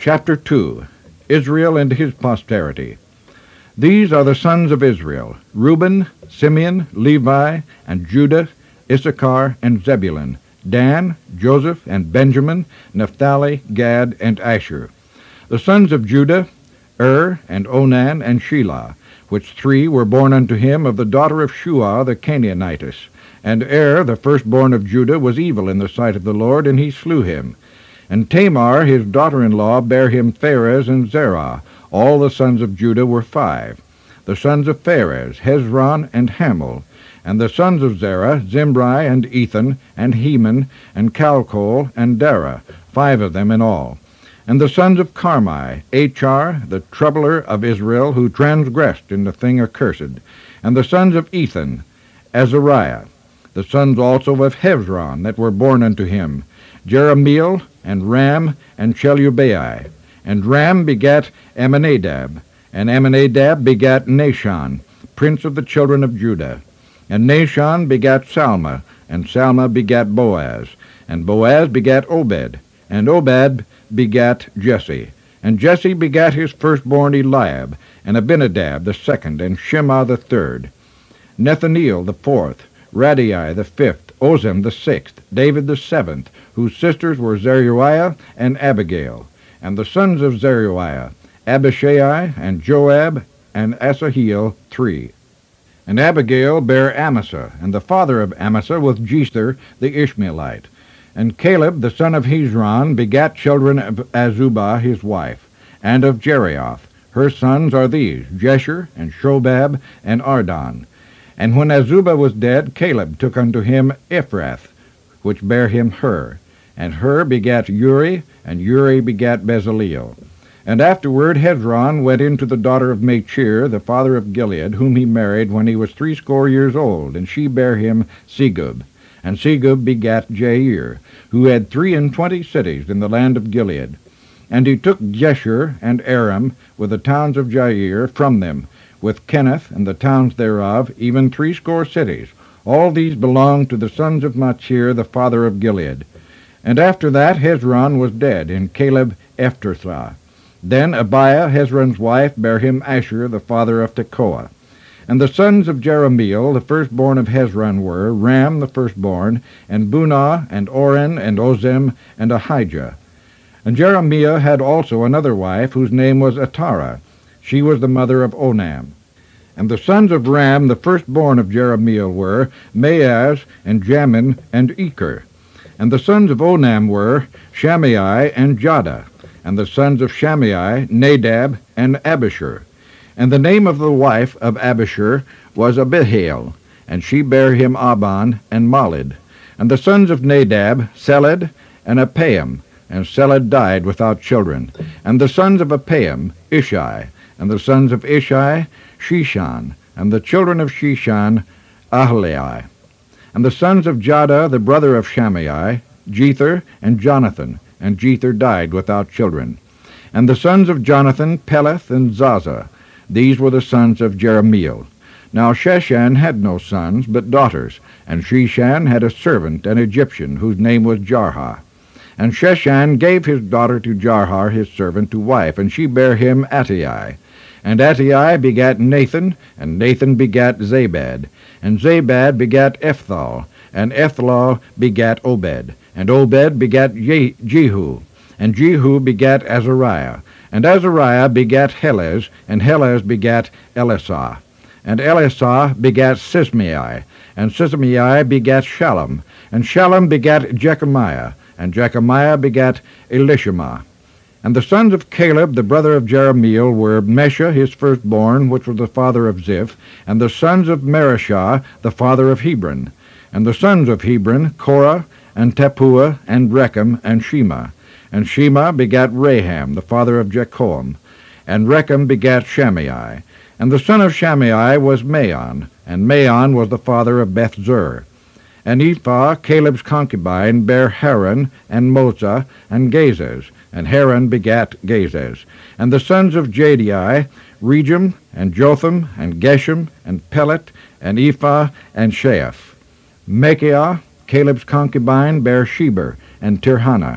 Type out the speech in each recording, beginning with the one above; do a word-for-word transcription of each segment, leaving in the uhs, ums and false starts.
Chapter two. Israel and his posterity. These are the sons of Israel: Reuben, Simeon, Levi, and Judah, Issachar, and Zebulun, Dan, Joseph, and Benjamin, Naphtali, Gad, and Asher. The sons of Judah: Er, and Onan, and Shelah, which three were born unto him of the daughter of Shua the Canaanitess. And Er, the firstborn of Judah, was evil in the sight of the Lord, and he slew him. And Tamar his daughter-in-law bare him Pharez and Zerah. All the sons of Judah were five. The sons of Pharez, Hezron, and Hamul. And the sons of Zerah, Zimri, and Ethan, and Heman, and Calcol, and Dara, five of them in all. And the sons of Carmi, Achar, the troubler of Israel, who transgressed in the thing accursed. And the sons of Ethan, Azariah. The sons also of Hezron that were born unto him, Jerahmeel, and Ram, and Shelubai. And Ram begat Amminadab, and Amminadab begat Nahshon, prince of the children of Judah. And Nahshon begat Salma, and Salma begat Boaz, and Boaz begat Obed, and Obed begat Jesse. And Jesse begat his firstborn Eliab, and Abinadab the second, and Shema the third, Nethaneel the fourth, Radai the fifth, Ozem the sixth, David the seventh, whose sisters were Zeruiah and Abigail. And the sons of Zeruiah, Abishai, and Joab, and Asahel, three. And Abigail bare Amasa, and the father of Amasa was Jether the Ishmaelite. And Caleb the son of Hezron begat children of Azubah his wife, and of Jerioth. Her sons are these, Jesher, and Shobab, and Ardon. And when Azubah was dead, Caleb took unto him Ephrath, which bare him Hur. And Hur begat Uri, and Uri begat Bezaleel. And afterward Hezron went into the daughter of Machir, the father of Gilead, whom he married when he was threescore years old, and she bare him Segub. And Segub begat Jair, who had three and twenty cities in the land of Gilead. And he took Jesher and Aram, with the towns of Jair, from them, with Kenneth and the towns thereof, even threescore cities. All these belonged to the sons of Machir, the father of Gilead. And after that Hezron was dead, and Caleb Ephrathah. Then Abiah, Hezron's wife, bare him Asher, the father of Tekoa. And the sons of Jerahmeel, the firstborn of Hezron, were Ram the firstborn, and Bunah, and Oren, and Ozem, and Ahijah. And Jerahmeel had also another wife, whose name was Atara. She was the mother of Onam. And the sons of Ram, the firstborn of Jerahmeel, were Maaz, and Jamin, and Eker. And the sons of Onam were Shammai and Jada. And the sons of Shammai, Nadab, and Abishur. And the name of the wife of Abishur was Abihail, and she bare him Aban and Molid. And the sons of Nadab, Seled, and Apaim, and Seled died without children. And the sons of Apaim, Ishai. And the sons of Ishai, Shishan. And the children of Shishan, Ahlai. And the sons of Jada, the brother of Shammai, Jether, and Jonathan. And Jether died without children. And the sons of Jonathan, Peleth, and Zaza. These were the sons of Jerahmeel. Now Sheshan had no sons, but daughters. And Sheshan had a servant, an Egyptian, whose name was Jarha. And Sheshan gave his daughter to Jarha his servant to wife, and she bare him Attai. And Attai begat Nathan, and Nathan begat Zabad. And Zabad begat Ephthalal, and Ephthalal begat Obed. And Obed begat Je- Jehu, and Jehu begat Azariah. And Azariah begat Helez, and Helez begat Elisah. And Elisah begat Sismai, and Sismai begat Shallum. And Shallum begat Jechemiah, and Jechemiah begat Elishama. And the sons of Caleb, the brother of Jerahmeel, were Mesha his firstborn, which was the father of Ziph, and the sons of Mareshah, the father of Hebron. And the sons of Hebron, Korah, and Tappuah, and Rechem, and Shema. And Shema begat Raham, the father of Jechoam. And Rechem begat Shammai. And the son of Shammai was Maon, and Maon was the father of Bethzur. And Ephah, Caleb's concubine, bare Haran, and Moza, and Gazez. And Haran begat Gazez. And the sons of Jadai, Regem, and Jotham, and Geshem, and Pelet, and Ephah, and Sheaph. Machaiah, Caleb's concubine, bare Sheber, and Tirhana.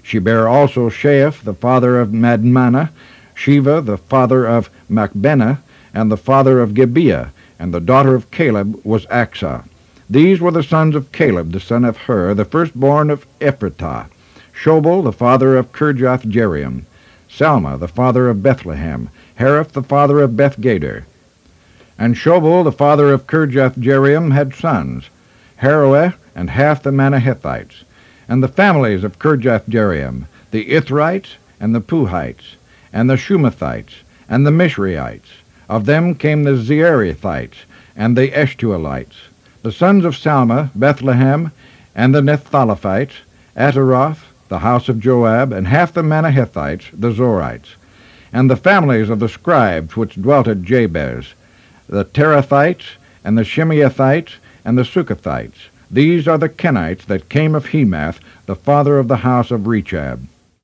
She bare also Sheaph, the father of Madmannah, Sheva, the father of Machbenah, and the father of Gibeah, and the daughter of Caleb was Achsah. These were the sons of Caleb, the son of Hur, the firstborn of Ephratah. Shobal, the father of Kirjath-jearim. Salma, the father of Bethlehem. Hariph, the father of Bethgader. And Shobal, the father of Kirjath-jearim, had sons, Haroeh, and half the Manahethites. And the families of Kirjath-jearim, the Ithrites, and the Puhites, and the Shumathites, and the Mishreites. Of them came the Zeerithites, and the Eshtuelites. The sons of Salma, Bethlehem, and the Nephthalites, Ataroth, the house of Joab, and half the Manahethites, the Zorites. And the families of the scribes which dwelt at Jabez, the Terathites, and the Shimeathites, and the Succothites. These are the Kenites that came of Hemath, the father of the house of Rechab.